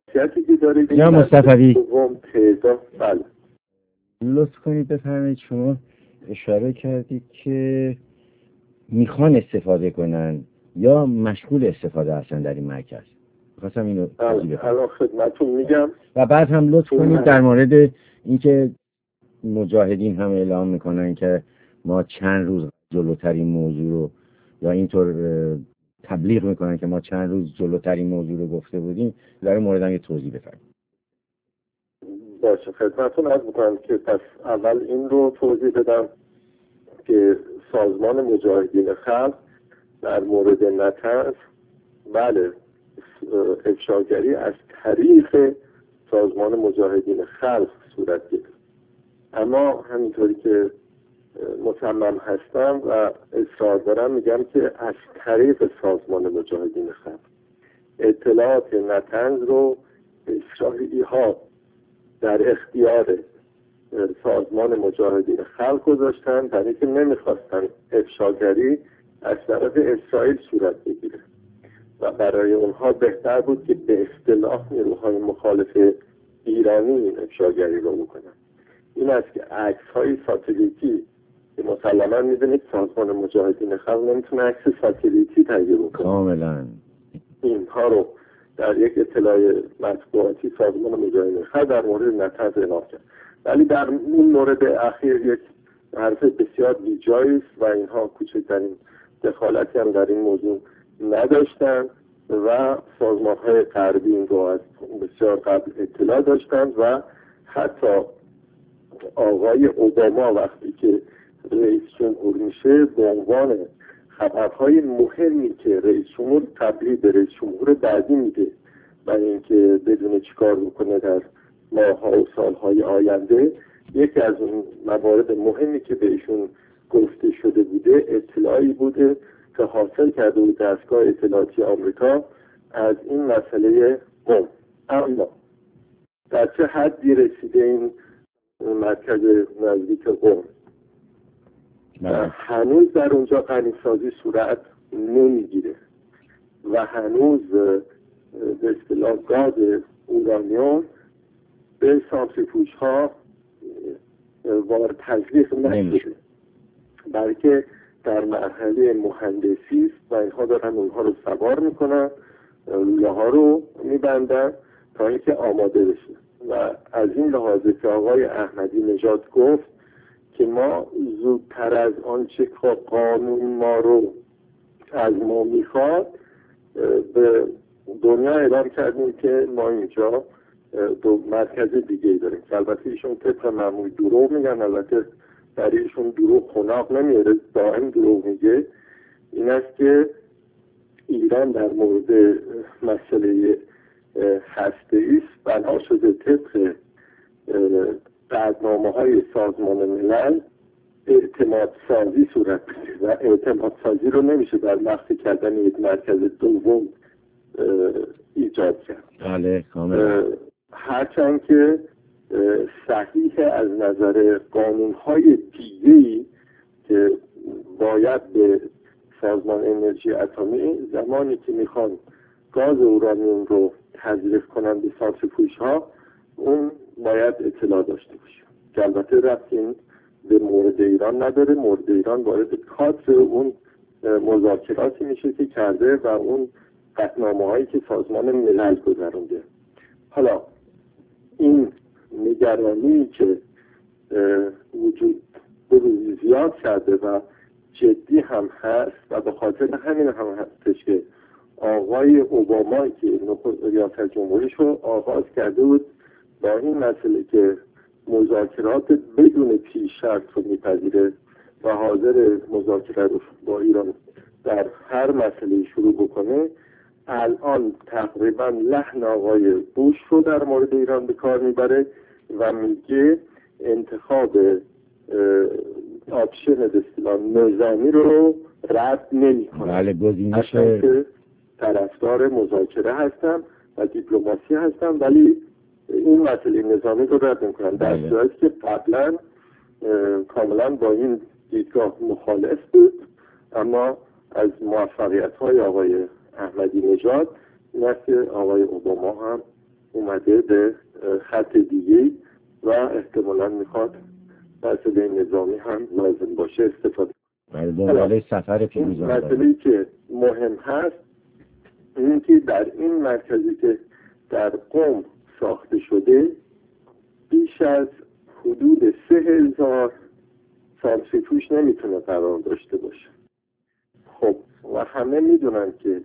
سیاسی که دارید یا مصطفی تعداد بله لطف کنید بفرمایید. شما اشاره کردید که میخوان استفاده کنن یا مشغول استفاده هستن در این مرکز. خواستم اینو توضیح بدم. الان خدمتتون میگم و بعد هم لطف کنید در مورد اینکه مجاهدین هم اعلام میکنن که ما چند روز جلوترین موضوع رو یا اینطور تبلیغ میکنن که ما چند روز جلوترین موضوع رو گفته بودیم، در مورد هم یه توضیح بفرمایید. باشه خدمتتون عرض میکنم که پس اول این رو توضیح بدم که سازمان مجاهدین خلق در مورد نطنز بله افشاگری از طریق سازمان مجاهدین خلق صورت گرفت، اما همینطوری که مصمم هستم و اصرار دارم میگم که از طریق سازمان مجاهدین خلق اطلاعات نطنز رو اسرائیلی ها در اختیار سازمان مجاهدین خلق گذاشتن، در اینکه نمیخواستن افشاگری از طرف اسرائیل صورت بگیره و برای اونها بهتر بود که به اصطلاح نیروهای مخالف ایرانی این افشاگری رو بکنن. این است که عکس های ساتلیتی که مسلما میدونید سازمان مجاهدین خلق نمیتونه عکس ساتلیتی تهیه بکنه، کاملا اینها رو در یک اطلاع مطبوعاتی سازمان مجاهدین خلق در مورد نطنز اعلام کرد، ولی در این مورد اخیر یک حرف بسیار بیجایی است و اینها کوچکترین دخالتی هم در این موضوع نداشتن و سازمان‌های غربی این رو از بسیار قبل اطلاع داشتند و حتی آقای اوباما وقتی که رئیس جمهور میشه به عنوان خبرهای مهمی که رئیس جمهور قبلی به رئیس جمهور بعدی میده و اینکه بدون چیکار بکنه در ماه‌ها و سال‌های آینده، یکی از اون موارد مهمی که بهشون گفته شده بوده اطلاعی بوده که حاصل کرده بود دستگاه اطلاعاتی آمریکا از این مسئله قم. اما در چه حدی رسیده این مرکز نزدیک قم؟ هنوز در اونجا غنیسازی صورت نمیگیره و هنوز به اصطلاح گاز اورانیوم به سانتریفوژ ها وارد تزریق نشده، بلکه در مرحله مهندسی است و اینها دارن اونها رو سوار میکنن، لوله ها رو میبندن تا اینکه آماده بشه. و از این لحاظه که آقای احمدی نژاد گفت که ما زودتر از آنچه که قانون ما رو از ما میخواد به دنیا اعلام کردیم که ما اینجا دو مرکز دیگه داریم. البته ایشون طبق معمول دروغ میگن، البته در ایشون دروغ خناق نمیاره، دائم دروغ میگه. این است که ایران در مورد مسئله هسته‌ای است بنا شده طبق قطعنامه‌های سازمان ملل اعتماد سازی صورت بگیره و اعتماد سازی رو نمیشه در مخفی کردن یک مرکز دوم ایجاد کرد. بله کاملا. هرچند که صحیح از نظر قانون‌های دیگه‌ای که باید به سازمان انرژی اتمی زمانی که میخوان گاز اورانیوم رو تزریق کنند به سانتریفوژها اون باید اطلاع داشته باشه که البته رفتیم به مورد ایران نداره. مورد ایران وارد کادر اون مذاکراتی میشه که کرده و اون قطعنامه‌هایی که سازمان ملل گذرونده. حالا این نگرانی که وجود بروز زیاد کرده و جدی هم هست و به خاطر همین هم هستش که آقای اوباما که ریاست جمهوریش رو آغاز کرده بود با این مسئله که مذاکرات بدون پیش شرط رو میپذیره و حاضر مذاکره رو با ایران در هر مسئله شروع بکنه، الان تقریبا لحن آقای بوش رو در مورد ایران به کار میبره و میگه انتخاب آپشن به اصطلاح نظامی رو رد نمی‌کنه. بله گزینش طرفدار مذاکره هستن و دیپلماسی هستن ولی این مسئله نظامی رو رد می‌کنن، در صورتی که قبلا کاملا با این دیدگاه مخالف بود. اما از موفقیت‌های آقای احمدی نژاد این است که آقای اوباما هم اومده به خط دیگه و احتمالاً میخواد مسئله نظامی هم لازم باشه استفاده. دنباله سفر پیروز. مسئله‌ای که مهم هست این که در این مرکزی که در قم ساخته شده بیش از حدود 3000 سانتریفیوژ نمیتونه قرار داشته باشه. خب و همه میدونن که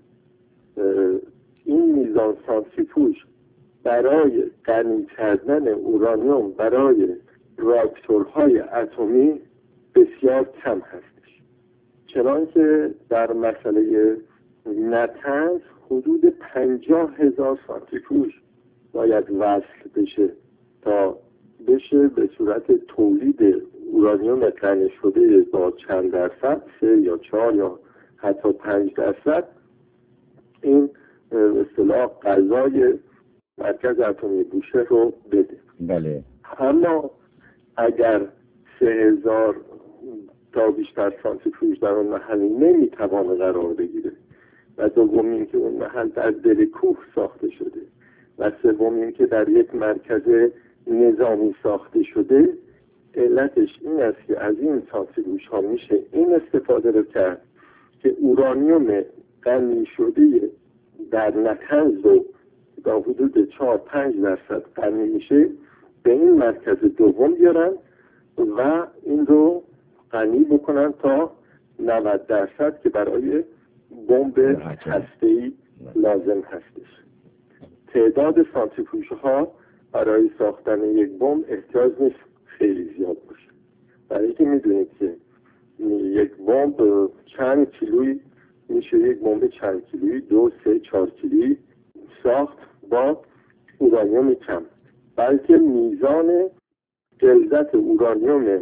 این میزان سانتریفیوژ برای غنی کردن اورانیوم برای راکتورهای اتمی بسیار کم هستش، چنانکه در مسئله نتنز حدود 50,000 سانتریفیوژ باید وصل بشه تا بشه به صورت تولید اورانیوم غنی شده با چند درصد 3 یا 4 یا حتی 5% این اصطلاح غذای مرکز اتمی بوشهر رو بده. بله. اما اگر 3000 تا بیشتر سانتریفیوژ در اون محل نمیتوانه قرار بگیره و دوم این که اون محل در دل کوه ساخته شده و سوم این که در یک مرکز نظامی ساخته شده، علتش این است که از این سانتریفیوژ ها میشه این استفاده رو کرد که اورانیوم غنی شده در نتنز رو تا حدود 4-5% غنی میشه به این مرکز دوم بیارن و این رو غنی بکنن تا 90% که برای بمب هسته‌ای لازم هستش. تعداد سانتریفیوژ ها برای ساختن یک بمب احتیاج نیست خیلی زیاد باشه، برای اینکه میدونید که یک بمب چند کیلویی میشه، یک بمب چند کیلویی 2، 3، 4 کیلویی ساخت با اورانیوم کم، بلکه میزان غلظت اورانیوم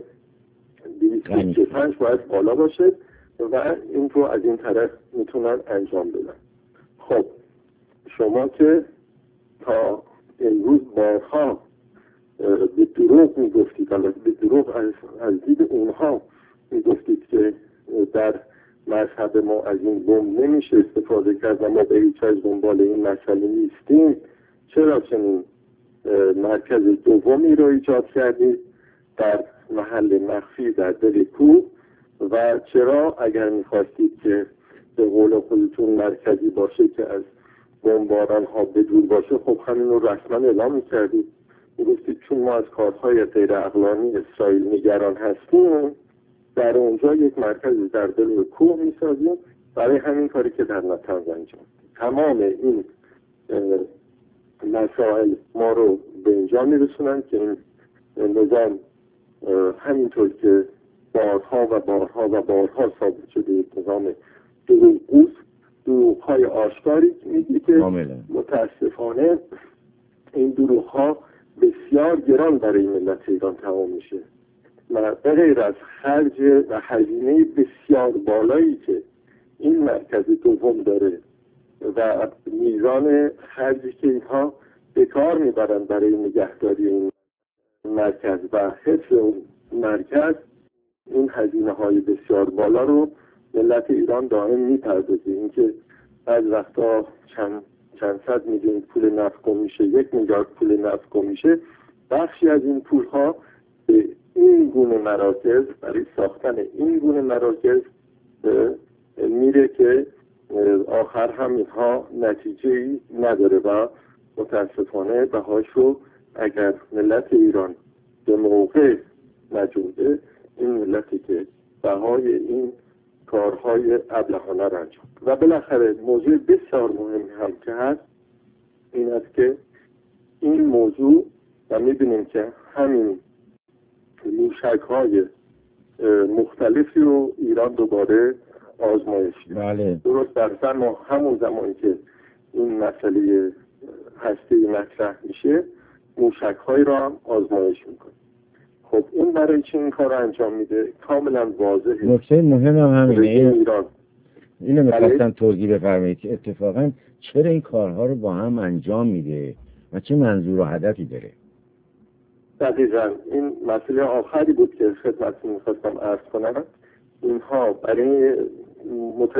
235 باید بالا باشه و این رو از این طرف میتونن انجام بدن. خب شما که تا امروز بارها به دروغ میگفتید، البته به دروغ از دید اونها میگفتید که در مذهب ما از این بمب نمیشه استفاده کرد و ما به هیچ وجه دنبال این مسئله نیستیم، چرا چنین مرکز دومی رو ایجاد کردید در محل مخفی در دل کوه و چرا اگر میخواستید که به قول خودتون مرکزی باشه که از بمباران ها بدور باشه، خب همین رو رسما اعلام میکردید، میگفتید چون ما از کارهای غیر عقلانی اسرائیل نگران هستیم در اونجا یک مرکز در دل کوه میسازیم برای همین کاری که در نتنز انجام. تمام این مسائل ما رو به اینجا میرسونن که این نظام همینطور که بارها و بارها و بارها ثابت شده یک نظام دروغگوست، دروغ‌های آشکاری میگه که متاسفانه این دروغ‌ها بسیار گران برای ملت ایران تمام میشه و به غیر از خرج و هزینه بسیار بالایی که این مرکز دوم داره و میزان خرجی که اینها به کار میبرن برای نگهداری این مرکز و حفظ اون مرکز، این هزینه های بسیار بالا رو ملت ایران دائم میپردازه. اینکه بعض وقتا چند صد میلیون پول نفت گم میشه، 1 میلیارد پول نفت گم میشه، بخشی از این پول ها به این گونه مراکز برای ساختن این گونه مراکز میره که آخر هم اینها نتیجه‌ای نداره و متاسفانه بهاشو اگر ملت ایران به موقع نجوده، این ملتی که بهای این کارهای ابلهانه را انجام. و بالاخره موضوع بسیار مهم هم که هست این است که این موضوع و میبینیم که همین موشک‌های مختلفی رو ایران دوباره آزمایش کرد. بله. درست در همون زمانی که این مسئله هستی مطرح میشه موشک‌های رو هم آزمایش میکنه. خب این برای چه این کار رو انجام میده؟ کاملا واضحه. نکته مهم هم همینه. ایران اینو میخواستم توضیح بفرمایید که اتفاقا چرا این کارها رو با هم انجام میده و چه منظور و هدفی داره. دقیقاً این مسئله آخری بود که خدمتتون میخواستم عرض کنم. اینها برای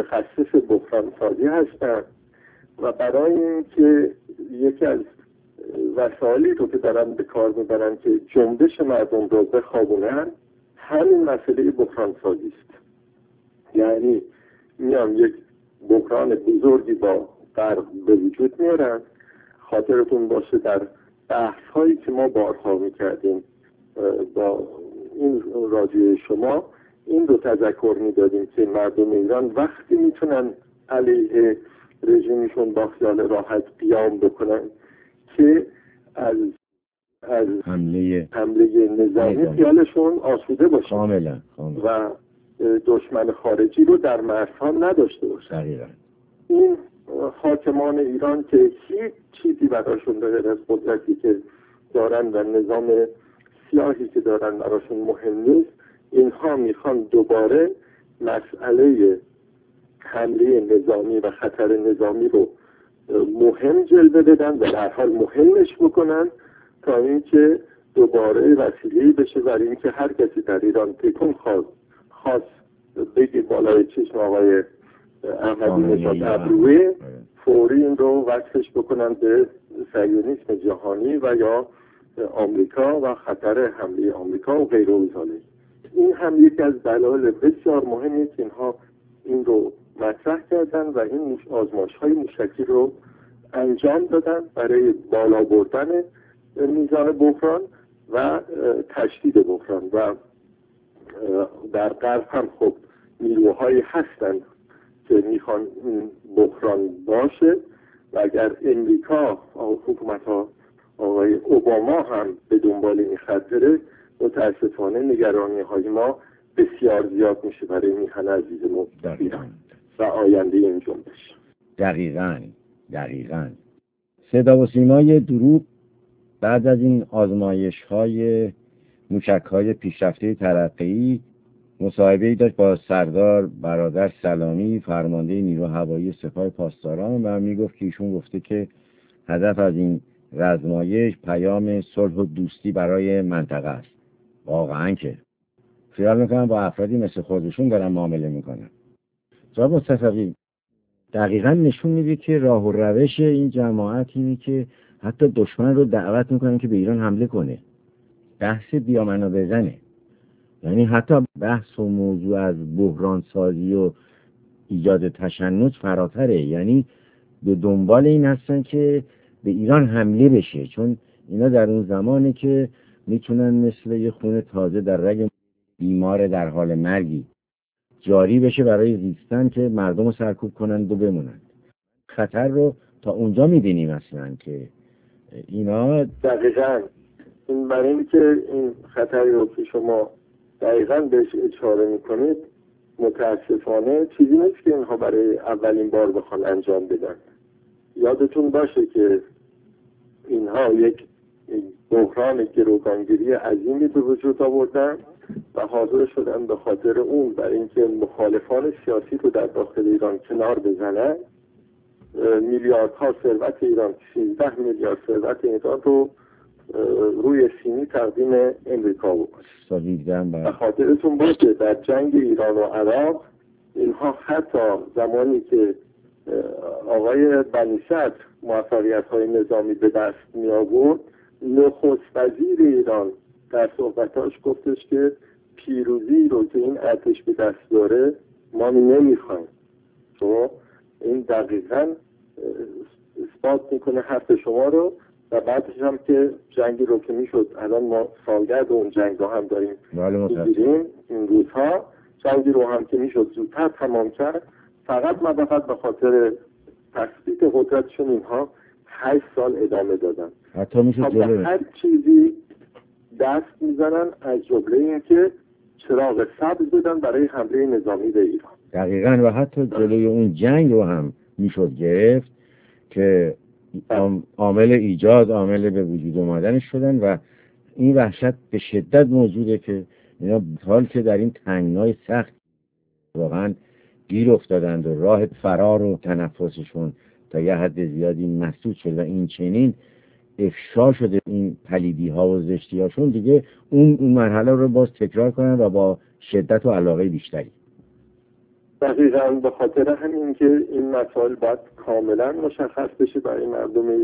متخصص بحران سازی هستند و برای اینکه یکی از وسایلی رو که دارن به کار میبرن که جنبش مردم رو بخوابونن، همین مسئله بحران سازی است. یعنی میان یک بحران بزرگی با غرب به وجود میارن. خاطرتون باشه در بحث هایی که ما بارها میکردیم با این رادیو شما، این رو تذکر میدادیم که مردم ایران وقتی میتونن علیه رژیمشون با خیال راحت قیام بکنن که از حمله نظامی خیالشون آسوده باشه کاملا و دشمن خارجی رو در مرزها نداشته باشه. دقیقاً. این حاکمان ایران که هیچ چیزی براشون غیر از قدرتی که دارن و نظام سیاسی که دارن براشون مهم نیست، اینها میخوان دوباره مسئله حمله نظامی و خطر نظامی رو مهم جلوه بدن و در حال مهمش بکنن تا اینکه دوباره وسیله‌ای بشه برای اینکه هر کسی در ایران تکون خواست بگی بالای چشم آقای احمدی نژاد ابروی، فوری این رو وصفش بکنن به صهیونیسم جهانی و یا آمریکا و خطر حمله آمریکا و غیره و ذالک. این هم یکی از دلایل بسیار مهمی که اینها این رو مطرح کردن و این آزمایش‌های موشکی رو انجام دادن برای بالا بردن میزان بحران و تشدید بحران. و در غرب هم خب نیروهایی هستند که میخوان این بحران باشه و اگر امریکا و حکومت‌ها آقای اوباما هم به دنبال این خطره، متاسفانه نگرانی‌های ما بسیار زیاد میشه برای میهن عزیزمون ایران و آینده این جنبش. دقیقاً. صدا و سیمای دروغ بعد از این آزمایش‌های موشک‌های پیشرفته ترقی مصاحبه‌ای داشت با سردار برادر سلامی، فرمانده نیرو هوایی سپاه پاسداران، و میگفت که ایشون گفته که هدف از این آزمایش پیام صلح و دوستی برای منطقه است. واقعاً که خیال میکنم با افرادی مثل خودشون دارن معامله میکنن. جناب مصطفی، دقیقاً نشون میده که راه و روش این جماعت اینه که حتی دشمن رو دعوت میکنن که به ایران حمله کنه. بحث بیامنا بزنه. یعنی حتی بحث و موضوع از بحران سازی و ایجاد تشنج فراتره. یعنی به دنبال این هستن که به ایران حمله بشه، چون اینا در اون زمانه که میتونن مثل یه خون تازه در رگ بیمار در حال مرگی جاری بشه برای زیستن که مردم رو سرکوب کنند و بمونند. خطر رو تا اونجا میبینیم اصلا که اینا دقیقاً این برای اینکه این خطری رو که شما دقیقاً بهش اشاره میکنید متاسفانه چیزی نیست که اینها برای اولین بار بخوان انجام بدن. یادتون باشه که اینها یک بحران گروگانگیری عظیمی به وجود آوردن و حاضر شدن به خاطر اون برای اینکه مخالفان سیاسی رو در داخل ایران کنار بزنن، میلیاردها ثروت ایران، 13 میلیارد ثروت ایران رو روی سینی تقدیم امریکا بکنن. و خاطرتون باشه در جنگ ایران و عراق اینها حتی زمانی که آقای بنی صدر موفقیت‌های نظامی به دست می آورد، نخست وزیر ایران در صحبتاش گفتش که پیروزی رو که این ارتش به دست داره ما نمیخوایم. تو این دقیقاً اثبات میکنه حرف شما رو. و بعدش هم که جنگی رو که میشد، الان ما سالگرد اون جنگ رو هم داریم میگیریم این روزها، جنگی رو هم که میشد زودتر تمام کرد، فقط به خاطر تثبیت قدرتشون اینها 8 سال ادامه دادن. حتی میشد جلوه هر چیزی دست میزنن، از جمله این که چراغ سبز بدن برای حمله نظامی به ایران. دقیقاً. و حتی جلوی اون جنگ رو هم میشد گرفت که عامل ایجاد، عامل به وجود اومدنش شدن. و این وحشت به شدت موجوده که اینا حال که در این تنگنای سخت واقعا گیر افتادند و راه فرار و تنفسشون تا یه حد زیادی مسدود شد و این چنین افشا شده این پلیدی ها و زشتی هاشون، دیگه اون مرحله رو باز تکرار کنن و با شدت و علاقه بیشتری. دقیقاً به خاطر همین که این مسائل باید کاملا مشخص بشه برای مردم ایران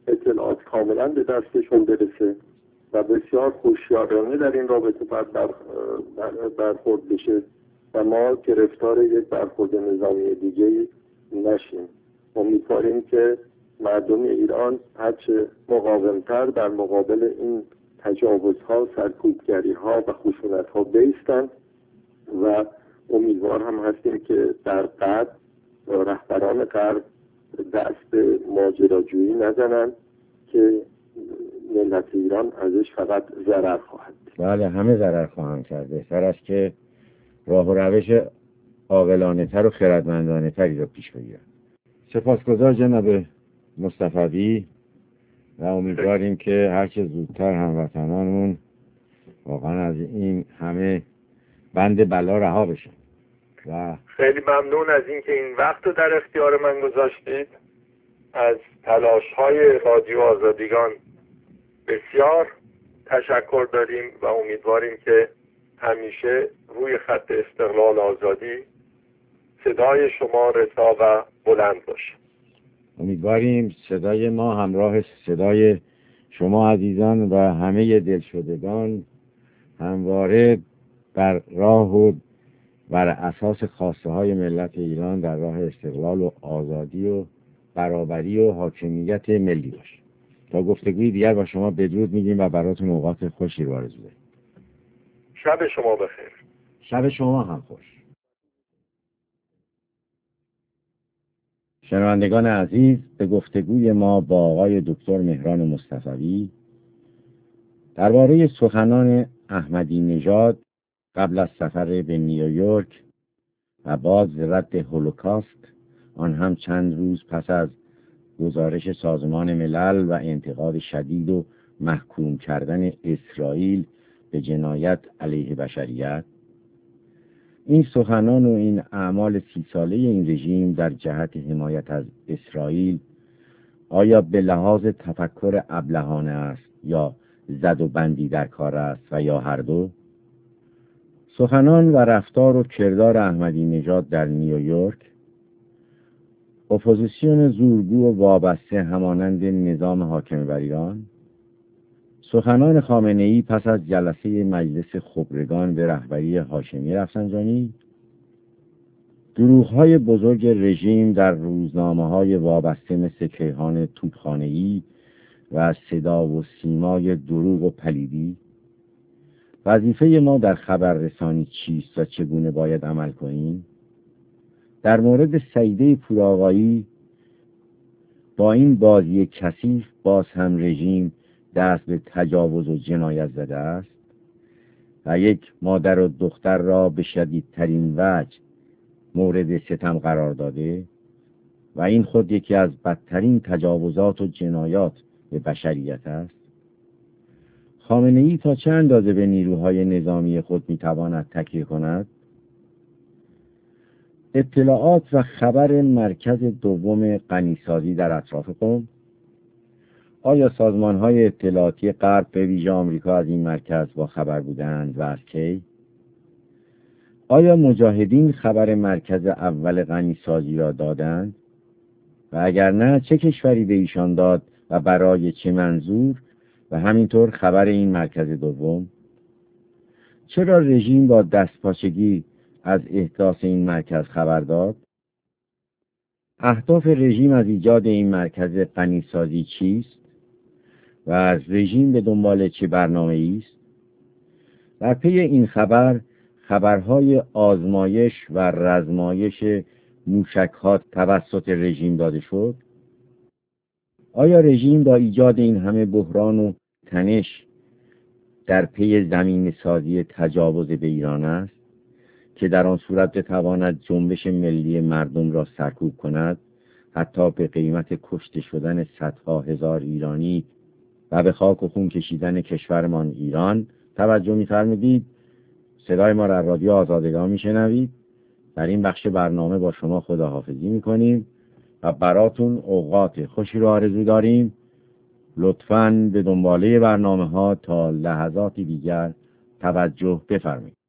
اطلاعات کاملا به دستشون برسه و بسیار هوشیارانه در این رابطه برخورد بشه و ما گرفتار یک برخورد نظامی دیگه نشیم. امیدواریم که مردم ایران هرچه مقاومتر در مقابل این تجاوزها، سرکوبگری‌ها و خشونت‌ها بایستند و امیدوار هم هستیم که در غرب رهبران غرب دست به ماجراجویی نزنند که ملت ایران ازش فقط ضرر خواهد. بله، همه ضرر خواهند کرد. بهتر است که راه و روش عاقلانه تر و خردمندانه تری را پیش بگیرند. سپاسگزار جناب مصطفوی و امیدواریم که هرچه زودتر هموطنانمون واقعا از این همه بند بلا رها بشن. و خیلی ممنون از اینکه این وقت رو در اختیار من گذاشتید. از تلاش‌های رادیو آزادگان بسیار تشکر داریم و امیدواریم که همیشه روی خط استقلال آزادی صدای شما رسا و بلند باشه. امیدواریم صدای ما همراه صدای شما عزیزان و همه دلشدگان همواره بر راه و بر اساس خواسته های ملت ایران در راه استقلال و آزادی و برابری و حاکمیت ملی باشه. تا گفتگوی دیگر با شما بدرود میگیم و براتون اوقات خوشی رو آرزو داریم. شب شما بخیر. شب شما هم خوش. شنوندگان عزیز، به گفتگوی ما با آقای دکتر مهران مصطفوی درباره سخنان احمدی نژاد قبل از سفر به نیویورک و باز رد هولوکاست، آن هم چند روز پس از گزارش سازمان ملل و انتقاد شدید و محکوم کردن اسرائیل به جنایت علیه بشریت، این سخنان و این اعمال 30 ساله این رژیم در جهت حمایت از اسرائیل آیا به لحاظ تفکر ابلهانه است یا زد و بندی در کار است و یا هر دو؟ سخنان و رفتار و کردار احمدی نژاد در نیویورک، اپوزیسیون زورگو و وابسته همانند نظام حاکم بر ایران، سخنان خامنه‌ای پس از جلسه مجلس خبرگان به رهبری هاشمی رفسنجانی، دروغ‌های بزرگ رژیم در روزنامه‌های وابسته مثل کیهان توپخانه‌ای و صدا و سیمای دروغ و پلیدی، وظیفه ما در خبررسانی چیست و چگونه باید عمل کنیم؟ در مورد سعیده پورآقایی با این بازی کثیف باز هم رژیم دست به تجاوز و جنایت زده است و یک مادر و دختر را به شدیدترین وجه مورد ستم قرار داده و این خود یکی از بدترین تجاوزات و جنایات به بشریت است. خامنه‌ای تا چه اندازه به نیروهای نظامی خود میتواند تکیه کند؟ اطلاعات و خبر مرکز دوم غنیسازی در اطراف قم، آیا سازمان‌های اطلاعاتی غرب به ویژه آمریکا از این مرکز با خبر بودند و از کی؟ آیا مجاهدین خبر مرکز اول غنیسازی را دادند؟ و اگر نه چه کشوری به ایشان داد و برای چه منظور؟ و همینطور خبر این مرکز دوم؟ چرا رژیم با دستپاچگی از احداث این مرکز خبر داد؟ اهداف رژیم از ایجاد این مرکز غنیسازی چیست؟ و از رژیم به دنبال چه برنامه‌ای است؟ در پی این خبرهای آزمایش و رزمایش موشک‌ها توسط رژیم داده شد. آیا رژیم با ایجاد این همه بحران و تنش در پی زمین سازی تجاوز به ایران است که در آن صورت بتواند جنبش ملی مردم را سرکوب کند، حتی به قیمت کشته شدن صدها هزار ایرانی و به خاک و خون کشیدن کشورمان ایران؟ توجه می‌فرمایید. صدای ما را رادیو آزادگان میشنوید. در این بخش برنامه با شما خداحافظی میکنیم و براتون اوقات خوشی رو آرزو داریم. لطفاً به دنباله برنامه ها تا لحظاتی دیگر توجه بفرمایید.